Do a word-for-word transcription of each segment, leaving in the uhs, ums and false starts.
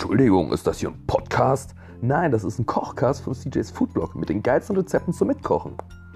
Entschuldigung, ist das hier ein Podcast? Nein, das ist ein Kochcast von C J's Foodblog mit den geilsten Rezepten zum Mitkochen.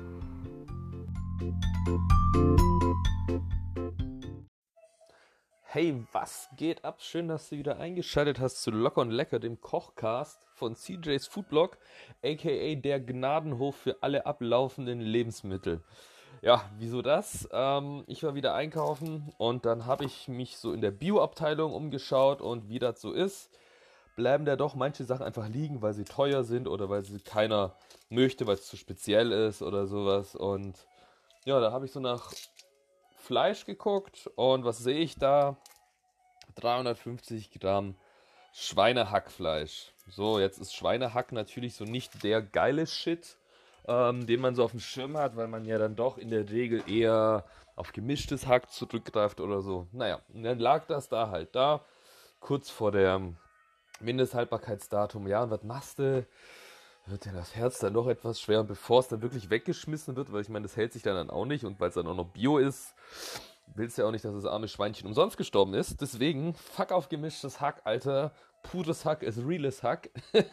Hey, was geht ab? Schön, dass du wieder eingeschaltet hast zu Locker und Lecker, dem Kochcast von C J's Foodblog, aka der Gnadenhof für alle ablaufenden Lebensmittel. Ja, wieso das? Ähm, ich war wieder einkaufen und dann habe ich mich so in der Bio-Abteilung umgeschaut und wie das so ist, bleiben da doch manche Sachen einfach liegen, weil sie teuer sind oder weil sie keiner möchte, weil es zu speziell ist oder sowas. Und ja, da habe ich so nach Fleisch geguckt und was sehe ich da? dreihundertfünfzig Gramm Schweinehackfleisch. So, jetzt ist Schweinehack natürlich so nicht der geile Shit, ähm, den man so auf dem Schirm hat, weil man ja dann doch in der Regel eher auf gemischtes Hack zurückgreift oder so. Naja, und dann lag das da halt da, kurz vor der Mindesthaltbarkeitsdatum. Ja, und was machst du? Wird ja das Herz dann doch etwas schwer. Und bevor es dann wirklich weggeschmissen wird, weil ich meine, das hält sich dann auch nicht und weil es dann auch noch Bio ist, willst du ja auch nicht, dass das arme Schweinchen umsonst gestorben ist. Deswegen, fuck auf gemischtes Hack, Alter. Pures Hack ist reales Hack.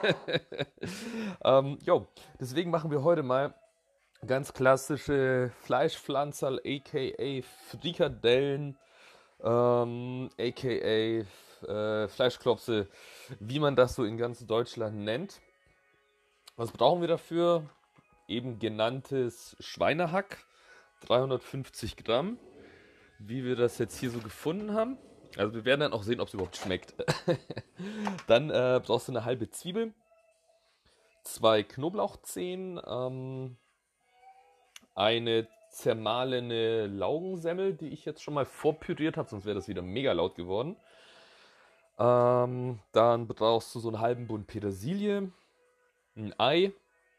ähm, jo, deswegen machen wir heute mal ganz klassische Fleischpflanzerl, aka Frikadellen, ähm, aka äh, Fleischklopse, wie man das so in ganz Deutschland nennt. Was brauchen wir dafür? Eben genanntes Schweinehack, dreihundertfünfzig Gramm, wie wir das jetzt hier so gefunden haben. Also wir werden dann auch sehen, ob es überhaupt schmeckt. Dann äh, brauchst du eine halbe Zwiebel, zwei Knoblauchzehen, ähm, eine zermahlene Laugensemmel, die ich jetzt schon mal vorpüriert habe, sonst wäre das wieder mega laut geworden. Ähm, dann brauchst du so einen halben Bund Petersilie, ein Ei,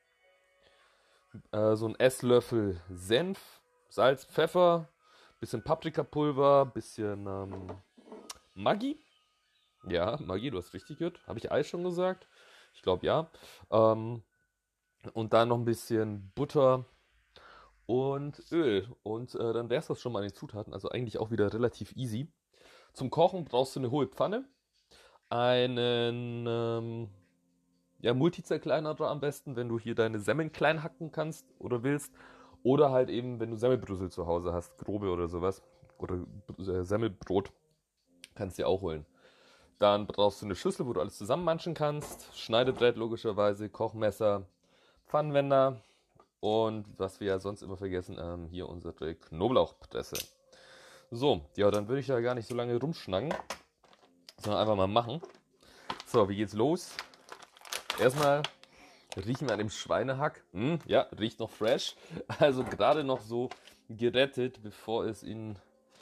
äh, so ein Esslöffel Senf, Salz, Pfeffer, bisschen Paprikapulver, bisschen ähm, Maggi. Ja, Maggi, du hast richtig gehört. Habe ich Ei schon gesagt? Ich glaube ja. Ähm, und dann noch ein bisschen Butter und Öl. Und äh, dann wäre es das schon mal an den Zutaten. Also eigentlich auch wieder relativ easy. Zum Kochen brauchst du eine hohe Pfanne, einen ähm, ja, Multizerkleinerer am besten, wenn du hier deine Semmeln klein hacken kannst oder willst. Oder halt eben, wenn du Semmelbrösel zu Hause hast, grobe oder sowas. Oder äh, Semmelbrot, kannst du dir auch holen. Dann brauchst du eine Schüssel, wo du alles zusammenmanschen kannst. Schneidebrett logischerweise, Kochmesser, Pfannenwender und was wir ja sonst immer vergessen, ähm, hier unsere Knoblauchpresse. So, ja, dann würde ich ja gar nicht so lange rumschnacken, sondern einfach mal machen. So, wie geht's los? Erstmal riechen wir an dem Schweinehack. Hm, ja, riecht noch fresh. Also gerade noch so gerettet, bevor es in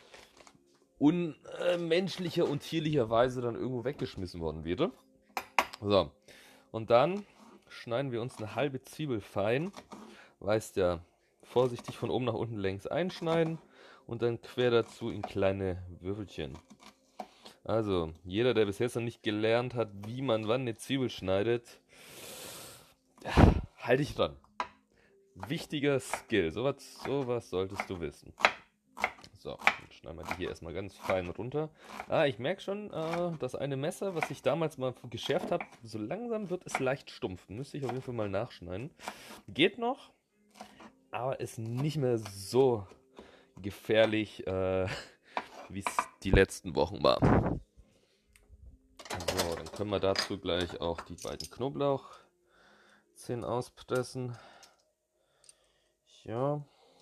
unmenschlicher und tierlicher Weise dann irgendwo weggeschmissen worden wäre. So, und dann schneiden wir uns eine halbe Zwiebel fein. Weißt ja, vorsichtig von oben nach unten längs einschneiden und dann quer dazu in kleine Würfelchen. Also, jeder, der bis jetzt noch nicht gelernt hat, wie man wann eine Zwiebel schneidet, ja, halt dich dran. Wichtiger Skill, sowas, sowas solltest du wissen. So, dann schneiden wir die hier erstmal ganz fein runter. Ah, ich merke schon, äh, das eine Messer, was ich damals mal geschärft habe, so langsam wird es leicht stumpf. Müsste ich auf jeden Fall mal nachschneiden. Geht noch, aber ist nicht mehr so gefährlich, äh, wie es die letzten Wochen war. So, dann können wir dazu gleich auch die beiden Knoblauchzehen auspressen. Ja.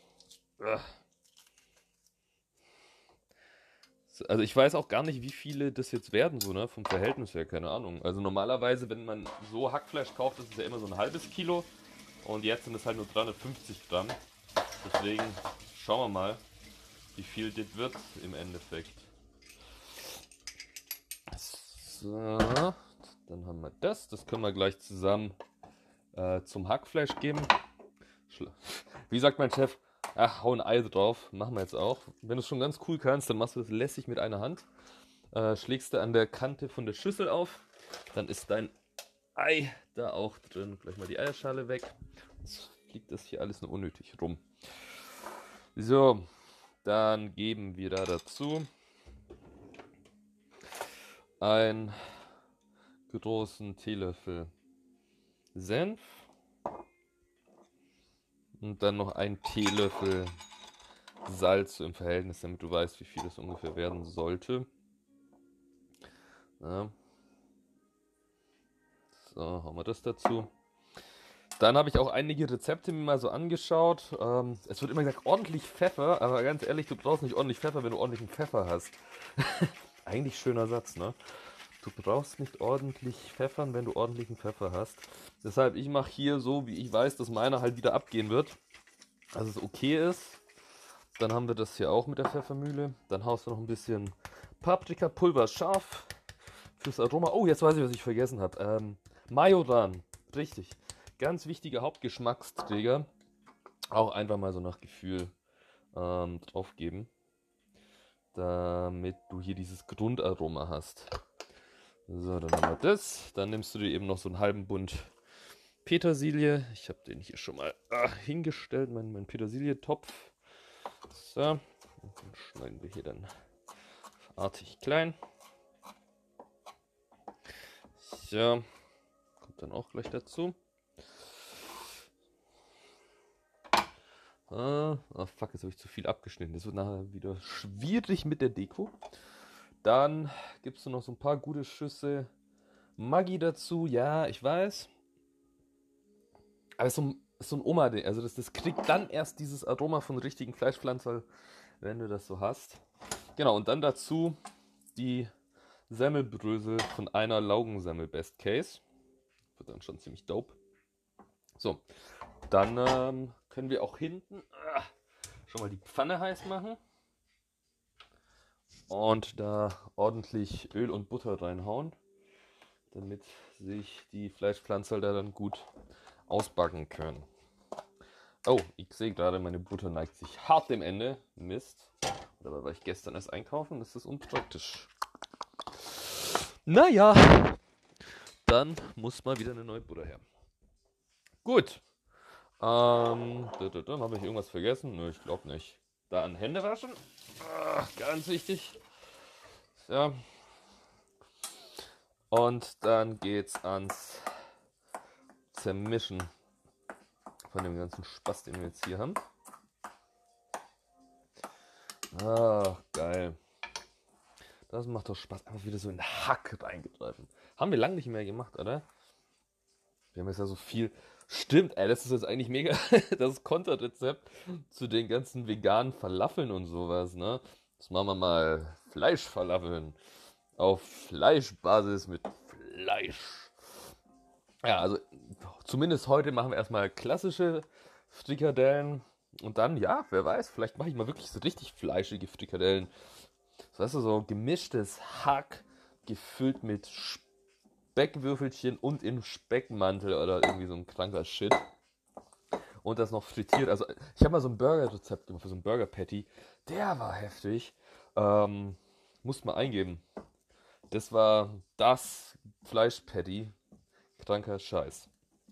Also ich weiß auch gar nicht, wie viele das jetzt werden, so, ne, vom Verhältnis her, keine Ahnung. Also normalerweise, wenn man so Hackfleisch kauft, ist es ja immer so ein halbes Kilo. Und jetzt sind es halt nur dreihundertfünfzig Gramm. Deswegen schauen wir mal, wie viel das wird im Endeffekt. So, dann haben wir das. Das können wir gleich zusammen äh, zum Hackfleisch geben. Wie sagt mein Chef? Ach, hau ein Ei drauf. Machen wir jetzt auch. Wenn du es schon ganz cool kannst, dann machst du das lässig mit einer Hand. Äh, schlägst du an der Kante von der Schüssel auf. Dann ist dein Ei da auch drin. Gleich mal die Eierschale weg. Jetzt fliegt das hier alles nur unnötig rum. So, dann geben wir da dazu ein großen Teelöffel Senf und dann noch ein Teelöffel Salz im Verhältnis, damit du weißt, wie viel das ungefähr werden sollte. Ja. So, haben wir das dazu. Dann habe ich auch einige Rezepte mir mal so angeschaut. Ähm, es wird immer gesagt, ordentlich Pfeffer, aber ganz ehrlich, du brauchst nicht ordentlich Pfeffer, wenn du ordentlichen Pfeffer hast. Eigentlich schöner Satz, ne? Du brauchst nicht ordentlich pfeffern, wenn du ordentlichen Pfeffer hast. Deshalb, ich mache hier so, wie ich weiß, dass meiner halt wieder abgehen wird. Dass es okay ist. Dann haben wir das hier auch mit der Pfeffermühle. Dann haust du noch ein bisschen Paprikapulver scharf fürs Aroma. Oh, jetzt weiß ich, was ich vergessen habe. Ähm, Majoran, richtig. Ganz wichtiger Hauptgeschmacksträger. Auch einfach mal so nach Gefühl ähm, drauf geben. Damit du hier dieses Grundaroma hast. So, dann haben wir das. Dann nimmst du dir eben noch so einen halben Bund Petersilie. Ich habe den hier schon mal ah, hingestellt, mein, mein Petersilie-Topf. So, und dann schneiden wir hier dann artig klein. So, kommt dann auch gleich dazu. Ah, oh fuck, jetzt habe ich zu viel abgeschnitten. Das wird nachher wieder schwierig mit der Deko. Dann gibst du noch so ein paar gute Schüsse Maggi dazu. Ja, ich weiß. Aber es ist so ein, ist so ein Oma-Ding. Also das, das kriegt dann erst dieses Aroma von richtigen Fleischpflanzen, wenn du das so hast. Genau, und dann dazu die Semmelbrösel von einer Laugensemmel Best Case. Wird dann schon ziemlich dope. So, dann ähm, können wir auch hinten äh, schon mal die Pfanne heiß machen. Und da ordentlich Öl und Butter reinhauen, damit sich die Fleischpflanzen da dann gut ausbacken können. Oh, ich sehe gerade, meine Butter neigt sich hart dem Ende. Mist. Dabei war ich gestern erst einkaufen, das ist unpraktisch. Naja, dann muss mal wieder eine neue Butter her. Gut. Ähm, dann habe ich irgendwas vergessen? Nö, ich glaube nicht. Dann Hände waschen. Ah, ganz wichtig. Ja. Und dann geht's ans Zermischen von dem ganzen Spaß, den wir jetzt hier haben. Ah, geil. Das macht doch Spaß. Einfach wieder so in Hack reingreifen. Haben wir lange nicht mehr gemacht, oder? Wir haben jetzt ja so viel. Stimmt, ey, das ist jetzt eigentlich mega das Konterrezept zu den ganzen veganen Falafeln und sowas, ne? Das machen wir mal Fleischfalafeln. Auf Fleischbasis mit Fleisch. Ja, also zumindest heute machen wir erstmal klassische Frikadellen. Und dann, ja, wer weiß, vielleicht mache ich mal wirklich so richtig fleischige Frikadellen. So, weißt du, so gemischtes Hack gefüllt mit Speckwürfelchen und im Speckmantel oder irgendwie so ein kranker Shit. Und das noch frittiert. Also ich habe mal so ein Burger-Rezept gemacht für so ein Burger-Patty. Der war heftig. Ähm, musst mal eingeben. Das war das Fleisch-Patty. Kranker Scheiß.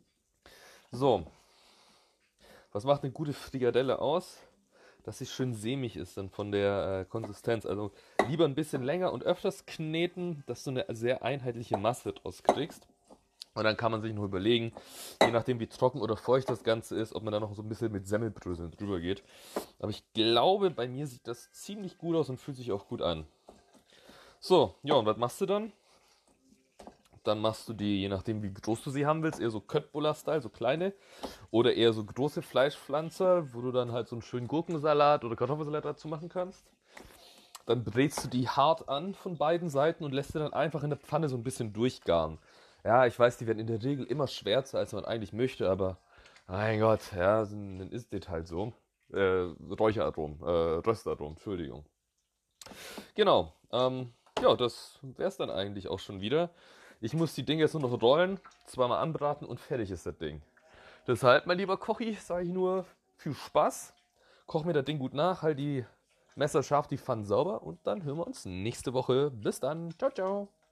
So. Was macht eine gute Frikadelle aus? Dass sie schön sämig ist dann von der äh, Konsistenz. Also lieber ein bisschen länger und öfters kneten, dass du eine sehr einheitliche Masse draus kriegst. Und dann kann man sich noch überlegen, je nachdem wie trocken oder feucht das Ganze ist, ob man da noch so ein bisschen mit Semmelbröseln drüber geht. Aber ich glaube, bei mir sieht das ziemlich gut aus und fühlt sich auch gut an. So, ja, und was machst du dann? Dann machst du die, je nachdem wie groß du sie haben willst, eher so Köttbullar-Style, so kleine. Oder eher so große Fleischpflanzer, wo du dann halt so einen schönen Gurkensalat oder Kartoffelsalat dazu machen kannst. Dann brätst du die hart an von beiden Seiten und lässt sie dann einfach in der Pfanne so ein bisschen durchgaren. Ja, ich weiß, die werden in der Regel immer schwärzer, als man eigentlich möchte, aber mein Gott, ja, dann ist das halt so. Äh, Räucherarom, äh, Röstarom, Entschuldigung. Genau, ähm, ja, das wär's dann eigentlich auch schon wieder. Ich muss die Dinge jetzt nur noch rollen, zweimal anbraten und fertig ist das Ding. Deshalb, mein lieber Kochi, sage ich nur, viel Spaß. Koch mir das Ding gut nach, halt die Messer scharf, die Pfannen sauber und dann hören wir uns nächste Woche. Bis dann. Ciao, ciao.